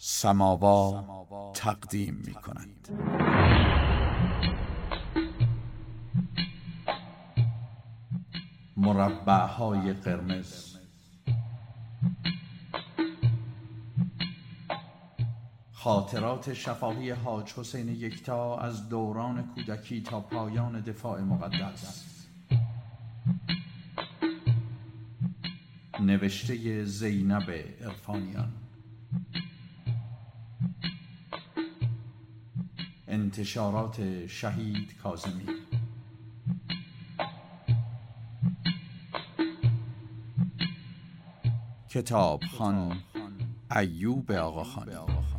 سماوا تقدیم می کند. مربع‌های قرمز. خاطرات شفاهی حاج حسین یکتا از دوران کودکی تا پایان دفاع مقدس. نوشته زینب عرفانیان. انتشارات شهید کاظمی. کتابخوان ایوب آقاخانی.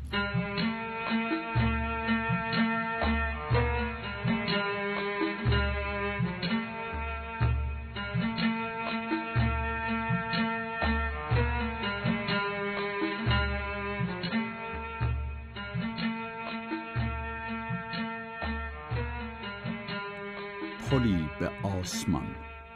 پلی به آسمان.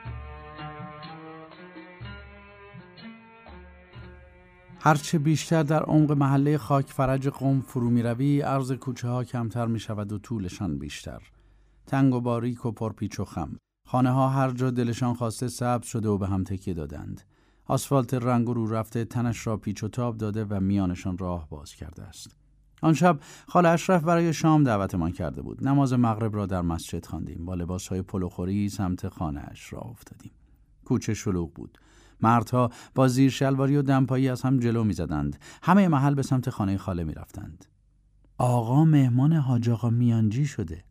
هرچه بیشتر در عمق محله خاک فرج قم فرو می روی، عرض کوچه ها کمتر می شود و طولشان بیشتر. تنگ و باریک و پرپیچ و خم. خانه ها هر جا دلشان خواسته سبز شده و به هم تکیه دادند. آسفالت رنگ و رو رفته تنش را پیچ و تاب داده و میانشان راه باز کرده است. آن شب خاله اشرف برای شام دعوتمان کرده بود. نماز مغرب را در مسجد خواندیم. با لباسهای پلوخوری سمت خانه اش راه افتادیم. کوچه شلوغ بود. مردها با زیر شلواری و دمپایی از هم جلو می زدند. همه محل به سمت خانه خاله می رفتند. آقا مهمان حاج آقا میانجی شده.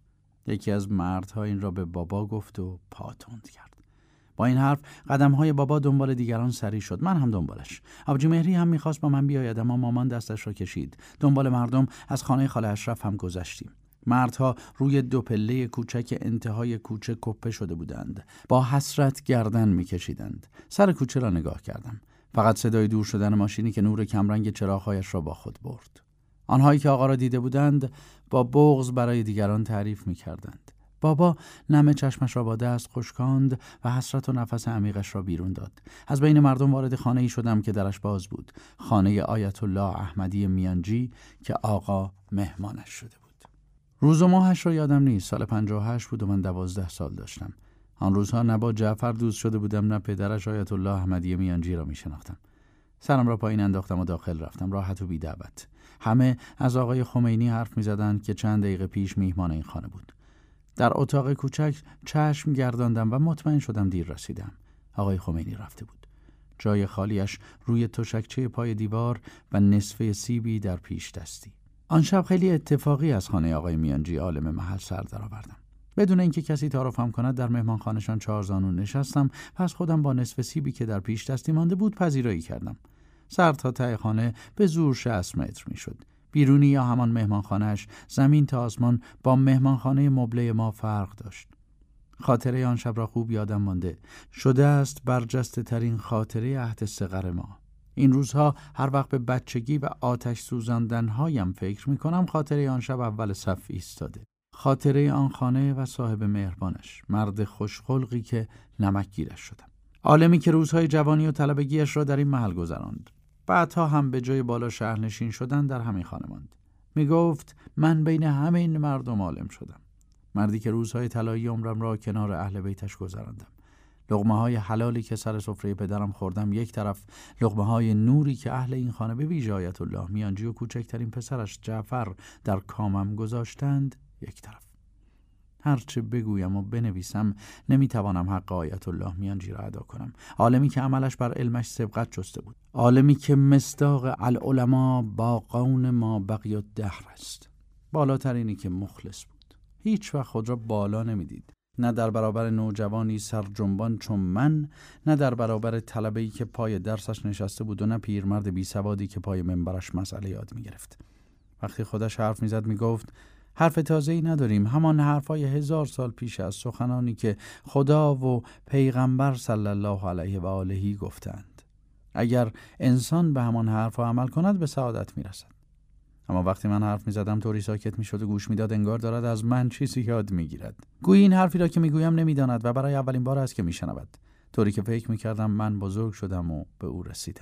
یکی از مردها این را به بابا گفت و پا تند کرد. با این حرف قدم‌های بابا دنبال دیگران سری شد. من هم دنبالش. آبجی مهری هم می‌خواست با من بیاید، اما مامان دستش را کشید. دنبال مردم از خانه خاله اشرف هم گذشتیم. مردها روی دو پله کوچک انتهای کوچه کپه شده بودند. با حسرت گردن می‌کشیدند. سر کوچه را نگاه کردم. فقط صدای دور شدن ماشینی که نور کمرنگ چراغ‌هایش را با خود برد. آنهایی که آقا را دیده بودند با بغض برای دیگران تعریف می‌کردند. بابا نم چشمش را با دست خشکاند و حسرت و نفس عمیقش را بیرون داد. از بین مردم وارد خانه‌ای شدم که درش باز بود. خانه آیت الله احمدی میانجی که آقا مهمانش شده بود. روز و ماهش را یادم نیست. سال 58 بود و من 12 سال داشتم. آن روزها نه با جعفر دوست شده بودم نه پدرش آیت الله احمدی میانجی را میشناختم. سرم را پایین انداختم و داخل رفتم، راحت و بی دعوت. همه از آقای خمینی حرف می‌زدند که چند دقیقه پیش میهمان این خانه بود. در اتاق کوچک چشم گرداندم و مطمئن شدم دیر رسیدم. آقای خمینی رفته بود. جای خالیش روی تشکچه پای دیوار و نصفه سیبی در پیش دستی. آن شب خیلی اتفاقی از خانه آقای میانجی عالم محل سر درآوردم. بدون اینکه کسی تعارفم کند در مهمانخانه‌شان 4 زانو نشستم. پس خودم با نصف سیبی که در پیش دستی مانده بود پذیرایی کردم. سر تا ته خانه به زور 60 متر میشد. بیرونی یا همان مهمانخانه‌اش زمین تا آسمان با مهمانخانه مبله ما فرق داشت. خاطره آن شب را خوب یادم مانده. شده است برجسته ترین خاطره عهد صغر ما. این روزها هر وقت به بچگی و آتش سوزاندن‌هایم فکر می‌کنم خاطره آن شب اول صف ایستاده. خاطره آن خانه و صاحب مهربانش، مرد خوشخلقی که نمکگیرش شدم. عالمی که روزهای جوانی و طلبگیش را در این محل گذراند. بعدها هم به جای بالا شهرنشین شدن در همین خانه ماند. می گفت من بین همین مردم عالم شدم. مردی که روزهای طلایی عمرم را کنار اهل بیتش گذراندم. لقمه های حلالی که سر سفره پدرم خوردم یک طرف، لقمه های نوری که اهل این خانه به ویژه آیت الله میانجی و کوچکترین پسرش جعفر در کامم گذاشتند یک طرف. هرچه بگویم و بنویسم نمیتوانم حق آیت الله میانجی را ادا کنم. عالمی که عملش بر علمش سبقت جسته بود. عالمی که مصداق العلماء باقون ما بقی الدهر است. بالاترینی که مخلص بود. هیچ وقت خود را بالا نمیدید. نه در برابر نوجوانی سرجنبان چون من، نه در برابر طلبه‌ای که پای درسش نشسته بود و نه پیرمرد بی سوادی که پای منبرش مسئله یاد میگرفت. وقتی خودش حرف میزد میگفت حرف تازه‌ای نداریم، همان حرفای 1000 سال پیش از سخنانی که خدا و پیغمبر صلی الله علیه و آله گفتند. اگر انسان به همان حرفا عمل کند به سعادت میرسد. اما وقتی من حرف میزدم طوری ساکت میشد و گوش میداد انگار دارد از من چیزی یاد میگیرد. گویی این حرفی را که میگویم نمیداند و برای اولین بار است که میشنود. طوری که فکر میکردم من بزرگ شدم و به او رسیدم.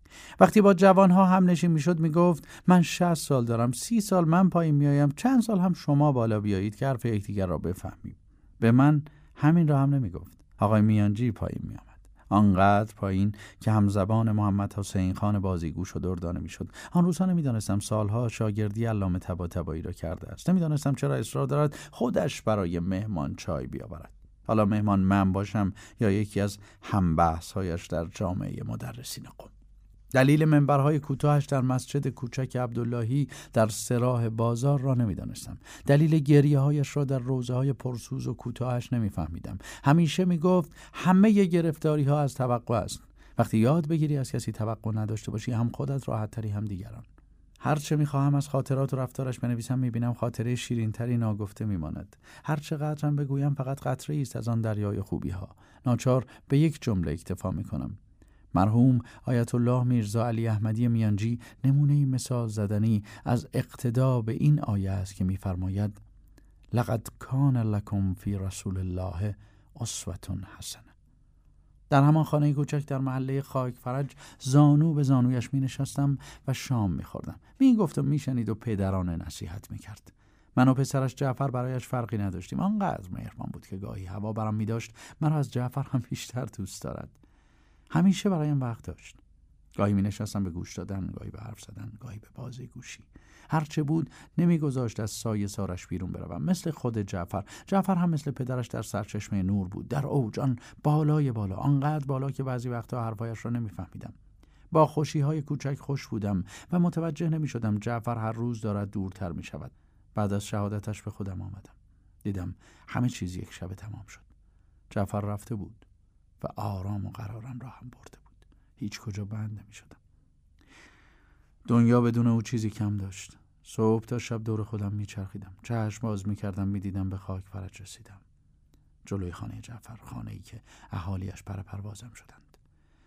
وقتی با جوانها هم نشین میشد میگفت من 60 سال دارم، 30 سال من پایین میایم، چند سال هم شما بالا بیایید که حرف یکدیگر را بفهمیم. به من همین را هم نمیگفت. آقای میانجی پایین میآمد، آنقدر پایین که همزبان محمد حسین خان بازیگوش و دردانه میشد. آن روزها نمیدانستم سالها شاگردی علامه طباطبایی را کرده است. نمیدانستم چرا اصرار دارد خودش برای مهمان چای بیاورد، حالا مهمان من باشم یا یکی از همبحث‌هایش در جامعه مدرسین قم. دلیل منبرهای کوتاهش در مسجد کوچک عبداللهی در سراح بازار را نمیدانستم. دلیل گریه‌هایش را در روزه‌های پرسوز و کوتاهش نمیفهمیدم. همیشه میگفت همه گرفتاری‌ها از توقع است. وقتی یاد بگیری از کسی توقع نداشته باشی، هم خودت راحت‌تری هم دیگران. هرچه میخواهم از خاطرات و رفتارش بنویسم میبینم خاطره شیرین‌تری ناگفته میماند. هر چقدرم بگویم فقط قطره‌ای است از آن دریای خوبی‌ها. ناچار به یک جمله اکتفا میکنم. مرحوم آیت الله میرزا علی احمدی میانجی نمونه‌ای مثال زدنی از اقتدا به این آیه است که می‌فرماید لقد کان لکم فی رسول الله اسوة حسنه. در همان خانه کوچک در محله خاک فرج زانو به زانویش می‌نشستم و شام می‌خوردم. می‌گفت و می‌شنید و پدرانه نصیحت می‌کرد. من و پسرش جعفر برایش فرقی نداشتیم. آنقدر مهربان بود که گاهی هوا برام می‌داشت مرا از جعفر هم بیشتر دوست دارد. همیشه برایم وقت داشت. گاهی می نشستم به گوش دادن، گاهی به حرف زدن، گاهی به بازی گوشی. هرچه بود نمیگذاشت از سایه سارش بیرون بروم. مثل خود جعفر هم مثل پدرش در سرچشمه نور بود، در اوج، آن بالای بالا، آنقدر بالا که بعضی وقتا حرفایش را نمیفهمیدم. با خوشی‌های کوچک خوش بودم و متوجه نمی‌شدم جعفر هر روز دارد دورتر می‌شود. بعد از شهادتش به خودم آمدم. دیدم همه چیز یک شب تمام شد. جعفر رفته بود و آرام و قرارم را هم برده بود. هیچ کجا بند نمی شدم. دنیا بدون او چیزی کم داشت. صبح تا شب دور خودم می چرخیدم. چشم باز می کردم می دیدم به خاک فرج رسیدم. جلوی خانه جعفر، خانه‌ای که اهالیش پر پروازم شدند.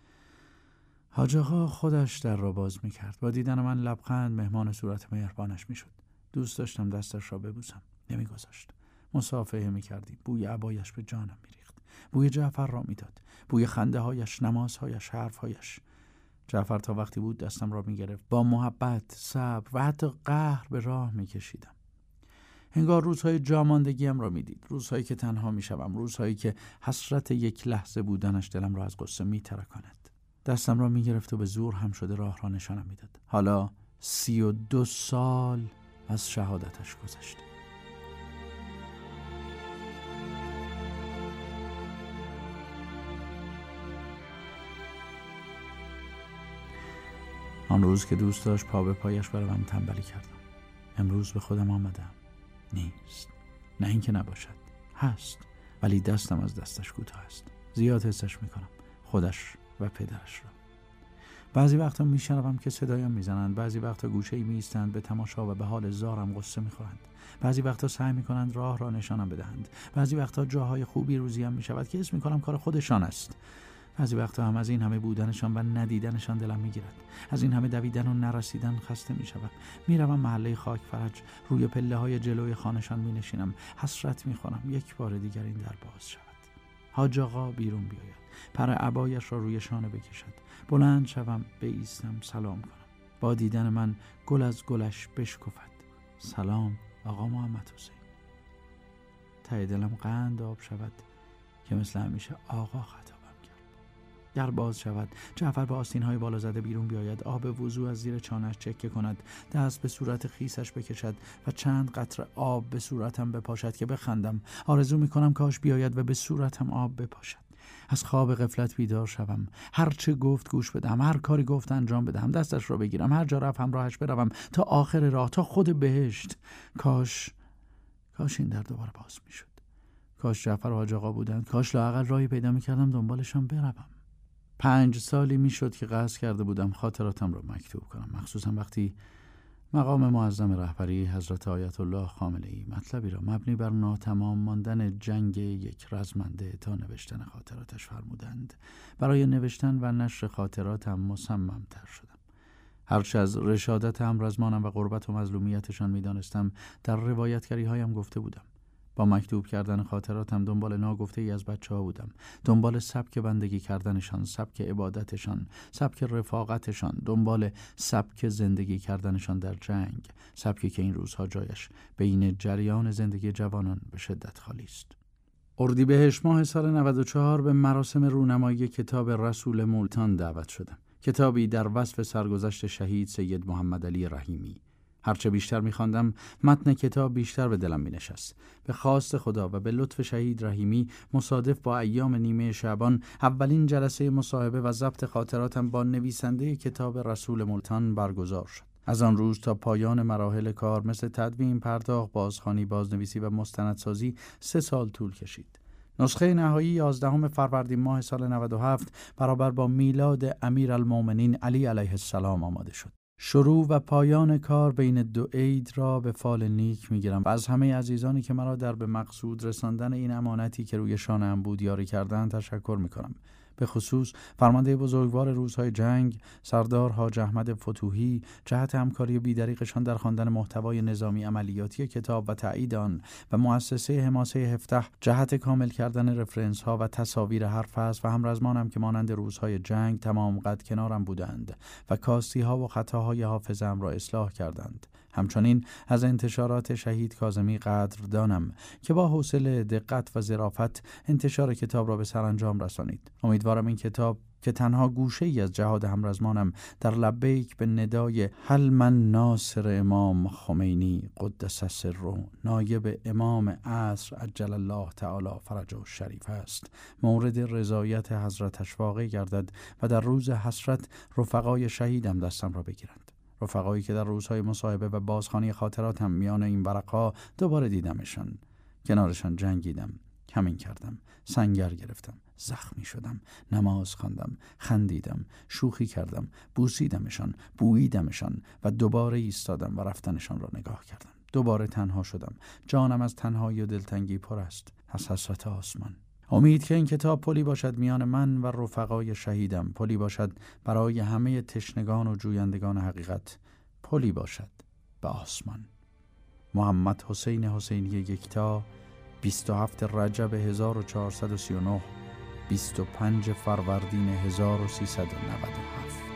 حاج آقا خودش در را باز می کرد. با دیدن من لبخند مهمان صورت مهربانش می شد. دوست داشتم دستش را ببوسم. نمی گذاشت. مصافحه می کردیم. بوی عبایش به جانم می ریخت. بوی جعفر را میداد، بوی خنده هایش، نمازهایش، حرفهایش. جعفر تا وقتی بود دستم را میگرفت، با محبت، صبر و حتی قهر به راه میکشیدم. انگار روزهای جاماندگیم را میدید، روزهایی که تنها میشوم، روزهایی که حسرت یک لحظه بودنش دلم را از غصه میترکاند. دستم را میگرفت و به زور هم شده راه را نشانم میداد. حالا 32 سال از شهادتش گذشته. آن روز که دوست داشت پا به پایش بروم تنبلی کردم. امروز به خودم آمدم. نیست. نه اینکه نباشد. هست. ولی دستم از دستش کوتاه است. زیاد حسش میکنم. خودش و پدرش را. بعضی وقتا میشنوم که صدایم میزنند. بعضی وقتا گوشه‌ای میایستند به تماشا و به حال زارم غصه میخورند. بعضی وقتا سعی میکنند راه را نشانم بدهند. بعضی وقتا جاهای خوبی روزیم میشود که حس میکنم کار خودشان است. بعضی وقتا هم از این همه بودنشان و ندیدنشان دلم میگیرد. از این همه دویدن و نرسیدن خسته میشوم. میروم محله خاک فرج، روی پله های جلوی خانه‌شان مینشینم، حسرت میخورم یک بار دیگر این در باز شود. حاج آقا بیرون بیاید، پر عبایش را روی شانه بکشد، بلند شوم، بایستم، سلام کنم. با دیدن من گل از گلش بشکفد. سلام آقا محمد حسین. ته دلم قند آب شود که مثل همیشه آقا خطابم کرد. در باز شود، جعفر با آستین‌های بالا زده بیرون بیاید، آب وضو از زیر چانه‌اش چکه کند، دست به صورت خیسش بکشد و چند قطره آب به صورتم بپاشد که بخندم. آرزو می‌کنم کاش بیاید و به صورتم آب بپاشد. از خواب غفلت بیدار شوم، هر چه گفت گوش بدم، هر کاری گفت انجام بدم، دستش را بگیرم، هر جا رفت همراهش بروم تا آخر راه، تا خود بهشت. کاش این در دوباره باز می‌شد. کاش جعفر و حاج آقا بودند. کاش لااقل راهی پیدا می‌کردم دنبالشان بروم. 5 سالی میشد که قصد کرده بودم خاطراتم را مکتوب کنم، مخصوصا وقتی مقام معظم رهبری حضرت آیت الله خامنه‌ای مطلبی را مبنی بر ناتمام ماندن جنگ یک رزمنده تا نوشتن خاطراتش فرمودند. برای نوشتن و نشر خاطراتم مصمم‌تر شدم. هرچه از رشادت همرزمانم و غربت و مظلومیتشان می‌دانستم در روایتگری‌هایم گفته بودم. با مکتوب کردن خاطراتم دنبال ناگفته ای از بچه‌ها بودم، دنبال سبک بندگی کردنشان، سبک عبادتشان، سبک رفاقتشان، دنبال سبک زندگی کردنشان در جنگ، سبکی که این روزها جایش بین جریان زندگی جوانان به شدت خالی است. اردیبهشت ماه سال 94 به مراسم رونمایی کتاب رسول مولتان دعوت شدم. کتابی در وصف سرگذشت شهید سید محمد علی رحیمی. هرچه بیشتر می‌خواندم متن کتاب بیشتر به دلم می‌نشست. به خواست خدا و به لطف شهید رحیمی مصادف با ایام نیمه شعبان اولین جلسه مصاحبه و ضبط خاطراتم با نویسنده کتاب رسول مولتان برگزار شد. از آن روز تا پایان مراحل کار مثل تدوین، پرداخت، بازخوانی، بازنویسی و مستندسازی 3 سال طول کشید. نسخه نهایی 11 فروردین ماه سال 97 برابر با میلاد امیرالمومنین علی علیه السلام آماده شد. شروع و پایان کار بین 2 عید را به فال نیک میگیرم و از همه عزیزانی که مرا در به مقصود رساندن این امانتی که روی شانه‌ام بود یاری کردند تشکر میکنم. به خصوص فرمانده بزرگوار روزهای جنگ سردار حاج احمد فتوحی جهت همکاری بی‌دریغشان در خواندن محتوای نظامی عملیاتی کتاب و تایید آن و مؤسسه حماسه هفتح جهت کامل کردن رفرنس ها و تصاویر هر فصل و همرزمانم که مانند روزهای جنگ تمام قد کنارم بودند و کاستی ها و خطاهای حافظه‌ام را اصلاح کردند. همچنین از انتشارات شهید کاظمی قدردانم که با حوصله، دقت و ظرافت انتشار کتاب را به سرانجام رسانید. امیدوارم این کتاب که تنها گوشه ای از جهاد همرزمانم در لبیک به ندای هل من ناصر امام خمینی قدس سره نایب امام عصر عجل الله تعالی فرجه الشریف است مورد رضایت حضرتش واقع گردد و در روز حسرت رفقای شهیدم دستم را بگیرند. رفقایی که در روزهای مصاحبه و بازخوانی خاطراتم میان این ورقها دوباره دیدمشان. کنارشان جنگیدم، کمین کردم، سنگر گرفتم، زخمی شدم، نماز خواندم، خندیدم، شوخی کردم، بوسیدمشان، بوییدمشان و دوباره ایستادم و رفتنشان را نگاه کردم. دوباره تنها شدم. جانم از تنهایی و دلتنگی پر است، از حسرت آسمان. امید که این کتاب پلی باشد میان من و رفقای شهیدم، پلی باشد برای همه تشنگان و جویندگان حقیقت، پلی باشد به آسمان. محمد حسین حسینی یکتا، 27 رجب 1439، 25 فروردین 1397.